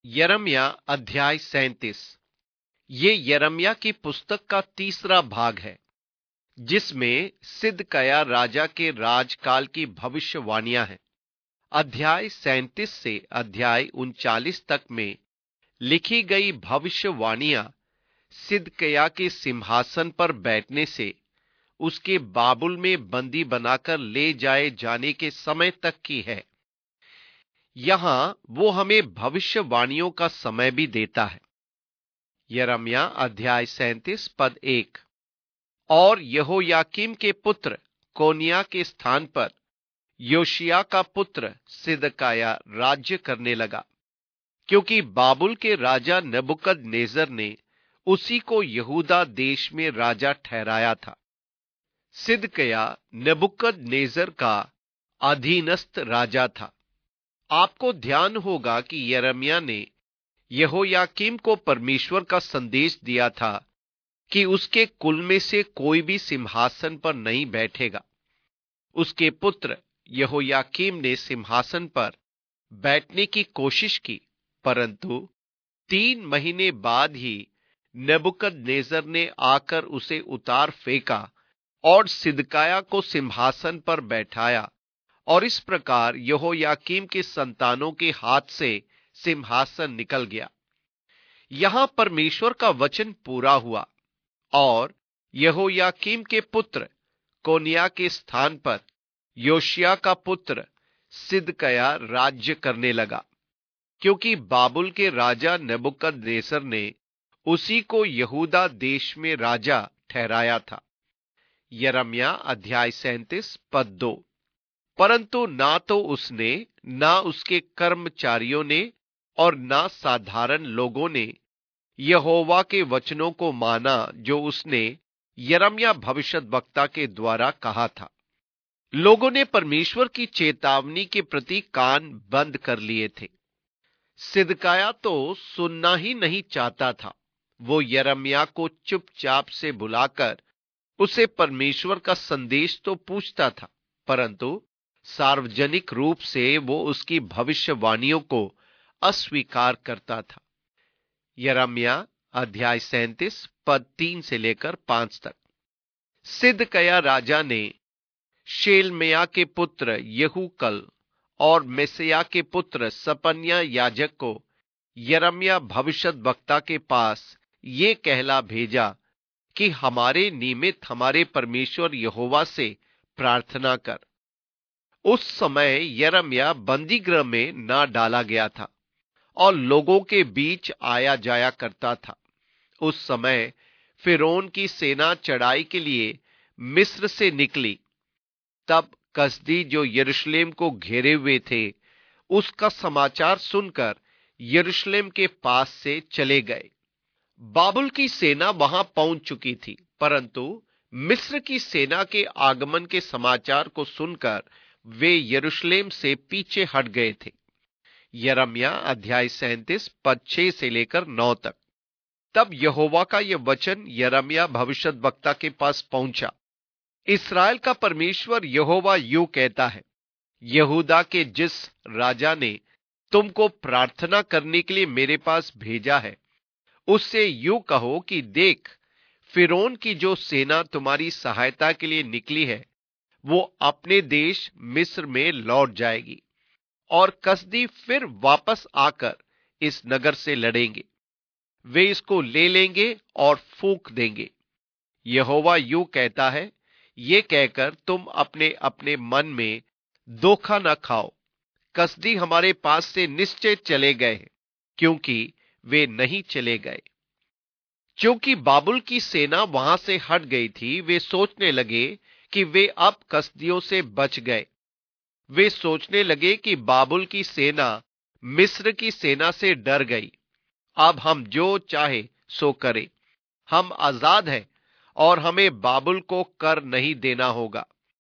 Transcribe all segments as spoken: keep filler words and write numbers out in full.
यिर्मयाह अध्याय सैंतीस। ये यिर्मयाह की पुस्तक का तीसरा भाग है, जिसमें सिदकिय्याह राजा के राजकाल की भविष्यवाणियां हैं। अध्याय सैंतीस से अध्याय उनचालीस तक में लिखी गई भविष्यवाणियां सिदकिय्याह के सिंहासन पर बैठने से उसके बाबुल में बंदी बनाकर ले जाए जाने के समय तक की है। यहां वो हमें भविष्यवाणियों का समय भी देता है। यिर्मयाह अध्याय सैंतीस पद एक। और यहोयाकीम के पुत्र कोन्याह के स्थान पर योशिय्याह का पुत्र सिदकिय्याह राज्य करने लगा, क्योंकि बाबुल के राजा नबूकदनेस्सर ने उसी को यहूदा देश में राजा ठहराया था। सिदकिय्याह नबूकदनेस्सर का अधीनस्थ राजा था। आपको ध्यान होगा कि यिर्मयाह ने यहोयाकीम को परमेश्वर का संदेश दिया था कि उसके कुल में से कोई भी सिंहासन पर नहीं बैठेगा। उसके पुत्र यहोयाकीम ने सिंहासन पर बैठने की कोशिश की, परंतु तीन महीने बाद ही नबूकदनेस्सर ने आकर उसे उतार फेंका और सिदकिय्याह को सिंहासन पर बैठाया, और इस प्रकार यहोयाकीम के संतानों के हाथ से सिंहासन निकल गया। यहां परमेश्वर का वचन पूरा हुआ और यहोयाकीम के पुत्र कोन्याह के स्थान पर योशिय्याह का पुत्र सिदकिय्याह राज्य करने लगा, क्योंकि बाबुल के राजा नबूकदनेस्सर ने उसी को यहूदा देश में राजा ठहराया था। यिर्मयाह अध्याय सैंतीस पद दो। परंतु ना तो उसने, ना उसके कर्मचारियों ने और ना साधारण लोगों ने यहोवा के वचनों को माना जो उसने यिर्मयाह भविष्यद्वक्ता के द्वारा कहा था। लोगों ने परमेश्वर की चेतावनी के प्रति कान बंद कर लिए थे। सिदकिय्याह तो सुनना ही नहीं चाहता था। वो यिर्मयाह को चुपचाप से बुलाकर उसे परमेश्वर का संदेश तो पूछता था, परंतु सार्वजनिक रूप से वो उसकी भविष्यवाणियों को अस्वीकार करता था। यिर्मयाह अध्याय सैंतीस पद तीन से लेकर पांच तक। सिदकिय्याह राजा ने शेलम्याह के पुत्र यहूकल और मेसयाह के पुत्र सपन्याह याजक को यिर्मयाह भविष्यद्वक्ता के पास ये कहला भेजा कि हमारे निमित्त हमारे परमेश्वर यहोवा से प्रार्थना कर। उस समय यिर्मयाह बंदीगृह में ना डाला गया था और लोगों के बीच आया जाया करता था। उस समय फिरौन की सेना चढ़ाई के लिए मिस्र से निकली। तब कसदी जो यरूशलेम को घेरे हुए थे, उसका समाचार सुनकर यरूशलेम के पास से चले गए। बाबुल की सेना वहां पहुंच चुकी थी, परंतु मिस्र की सेना के आगमन के समाचार को सुनकर वे यरूशलेम से पीछे हट गए थे। यिर्मयाह अध्याय सैंतीस पद छह से लेकर नौ तक। तब यहोवा का यह वचन यिर्मयाह भविष्यद्वक्ता के पास पहुंचा। इस्राएल का परमेश्वर यहोवा यूं कहता है, यहूदा के जिस राजा ने तुमको प्रार्थना करने के लिए मेरे पास भेजा है, उससे यूं कहो कि देख, फिरौन की जो सेना तुम्हारी सहायता के लिए निकली है, वो अपने देश मिस्र में लौट जाएगी और कसदी फिर वापस आकर इस नगर से लड़ेंगे। वे इसको ले लेंगे और फूंक देंगे। यहोवा यूं कहता है, ये कहकर तुम अपने अपने मन में धोखा न खाओ। कसदी हमारे पास से निश्चय चले गए, क्योंकि वे नहीं चले गए। क्योंकि बाबुल की सेना वहां से हट गई थी, वे सोचने लगे कि वे अब कसदियों से बच गए। वे सोचने लगे कि बाबुल की सेना मिस्र की सेना से डर गई। अब हम जो चाहे सो करें, हम आजाद हैं और हमें बाबुल को कर नहीं देना होगा।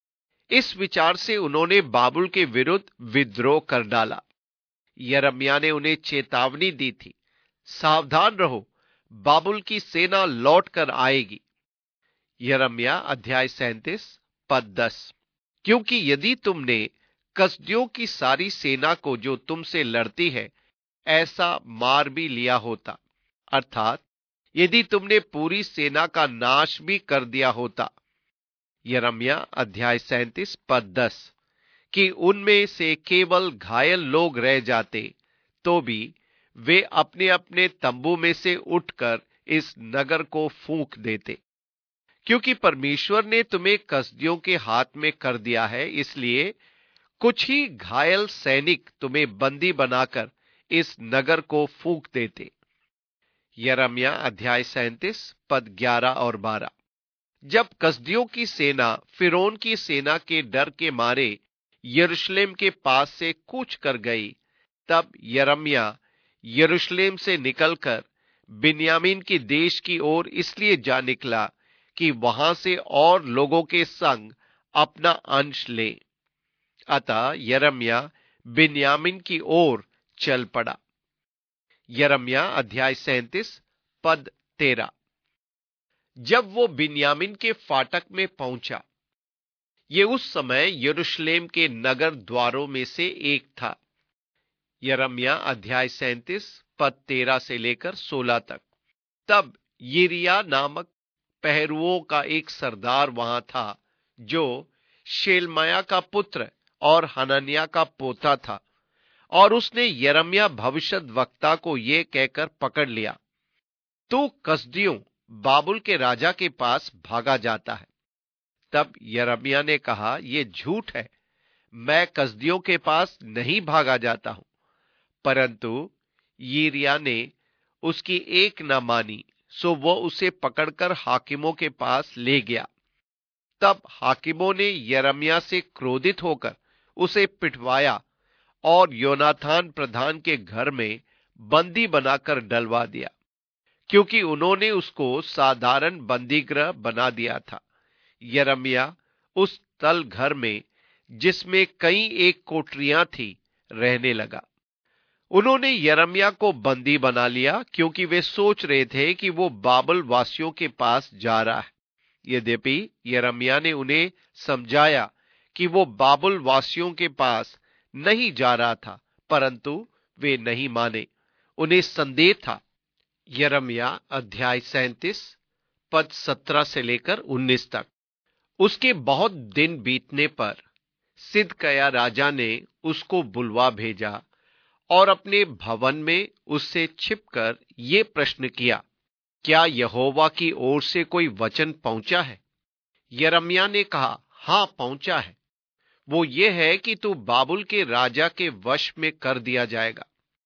इस विचार से उन्होंने बाबुल के विरुद्ध विद्रोह कर डाला। यिर्मयाह ने उन्हें चेतावनी दी थी, सावधान रहो, बाबुल की सेना लौट कर आएगी। यिर्मयाह अध्याय सैंतीस पद दस। क्योंकि यदि तुमने कसदियों की सारी सेना को जो तुमसे लड़ती है ऐसा मार भी लिया होता, अर्थात यदि तुमने पूरी सेना का नाश भी कर दिया होता। यिर्मयाह अध्याय सैंतीस पद दस, कि उनमें से केवल घायल लोग रह जाते तो भी वे अपने अपने तंबू में से उठकर इस नगर को फूंक देते, क्योंकि परमेश्वर ने तुम्हें कसदियों के हाथ में कर दिया है, इसलिए कुछ ही घायल सैनिक तुम्हें बंदी बनाकर इस नगर को फूंक देते। यिर्मयाह अध्याय सैंतीस पद ग्यारह और बारह। जब कसदियों की सेना फिरौन की सेना के डर के मारे यरूशलेम के पास से कूच कर गई, तब यिर्मयाह यरूशलेम से निकलकर बिन्यामीन के देश की ओर इसलिए जा निकला कि वहां से और लोगों के संग अपना अंश ले। अतः यिर्मयाह बिन्यामीन की ओर चल पड़ा। यिर्मयाह अध्याय सैंतीस पद तेरह। जब वो बिन्यामीन के फाटक में पहुंचा, ये उस समय यरूशलेम के नगर द्वारों में से एक था। यिर्मयाह अध्याय सैंतीस पद तेरह से लेकर सोलह तक। तब यिरिया नामक पहरुओं का एक सरदार वहां था, जो शेलमाया का पुत्र और हनन्याह का पोता था, और उसने यिर्मयाह भविष्यद्वक्ता को यह कहकर पकड़ लिया, तू कसदियों बाबुल के राजा के पास भागा जाता है। तब यिर्मयाह ने कहा, यह झूठ है, मैं कसदियों के पास नहीं भागा जाता हूं। परंतु यिरिया ने उसकी एक न मानी, सो वो उसे पकड़कर हाकिमों के पास ले गया। तब हाकिमों ने यिर्मयाह से क्रोधित होकर उसे पिटवाया और योनातान प्रधान के घर में बंदी बनाकर डलवा दिया, क्योंकि उन्होंने उसको साधारण बंदीगृह बना दिया था। यिर्मयाह उस तल घर में, जिसमें कई एक कोठरियां थी, रहने लगा। उन्होंने यिर्मयाह को बंदी बना लिया, क्योंकि वे सोच रहे थे कि वो बाबल वासियों के पास जा रहा है। यद्यपि यिर्मयाह ने उन्हें समझाया कि वो बाबुल वासियों के पास नहीं जा रहा था, परंतु वे नहीं माने, उन्हें संदेह था। यिर्मयाह अध्याय सैंतीस पद सत्रह से लेकर उन्नीस तक। उसके बहुत दिन बीतने पर सिदकिय्याह राजा ने उसको बुलवा भेजा और अपने भवन में उससे छिपकर ये प्रश्न किया, क्या यहोवा की ओर से कोई वचन पहुंचा है? यिर्मयाह ने कहा, हां पहुंचा है। वो ये है कि तू बाबुल के राजा के वश में कर दिया जाएगा।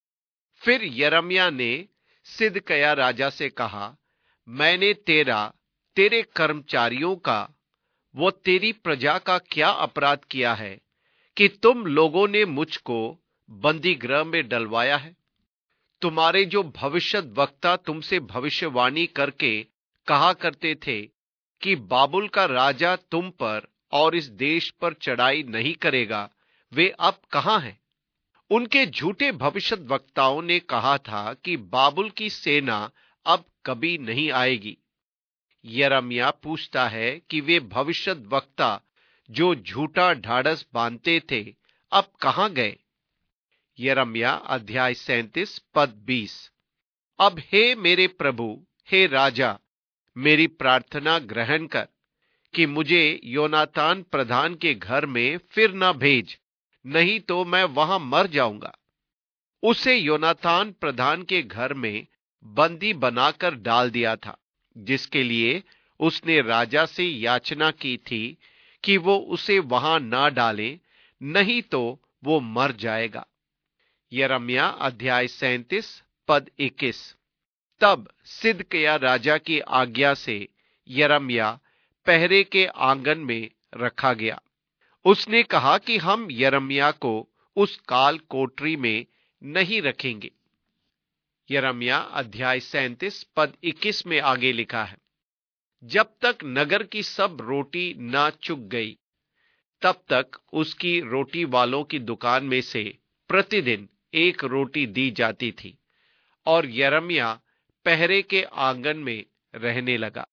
फिर यिर्मयाह ने सिदकिय्याह राजा से कहा, मैंने तेरा, तेरे कर्मचारियों का, वो तेरी प्रजा का क्या अपराध किया है कि तुम लोगों ने मुझको बंदी गृह में डलवाया है? तुम्हारे जो भविष्यद्वक्ता तुमसे भविष्यवाणी करके कहा करते थे कि बाबुल का राजा तुम पर और इस देश पर चढ़ाई नहीं करेगा, वे अब कहां हैं? उनके झूठे भविष्यद्वक्ताओं ने कहा था कि बाबुल की सेना अब कभी नहीं आएगी। यिर्मयाह पूछता है कि वे भविष्यद्वक्ता जो झूठा ढाढ़स बांधते थे, अब कहां गए? यिर्मयाह अध्याय सैंतीस पद बीस। अब हे मेरे प्रभु, हे राजा, मेरी प्रार्थना ग्रहण कर कि मुझे योनातान प्रधान के घर में फिर न भेज, नहीं तो मैं वहां मर जाऊंगा। उसे योनातान प्रधान के घर में बंदी बनाकर डाल दिया था, जिसके लिए उसने राजा से याचना की थी कि वो उसे वहां ना डाले, नहीं तो वो मर जाएगा। यिर्मयाह अध्याय सैंतीस पद इक्कीस। तब सिदकिय्याह राजा की आज्ञा से यिर्मयाह पहरे के आंगन में रखा गया। उसने कहा कि हम यिर्मयाह को उस काल कोठरी में नहीं रखेंगे। यिर्मयाह अध्याय सैंतीस पद इक्कीस में आगे लिखा है, जब तक नगर की सब रोटी ना चुक गई, तब तक उसकी रोटी वालों की दुकान में से प्रतिदिन एक रोटी दी जाती थी, और यिर्मयाह पहरे के आंगन में रहने लगा।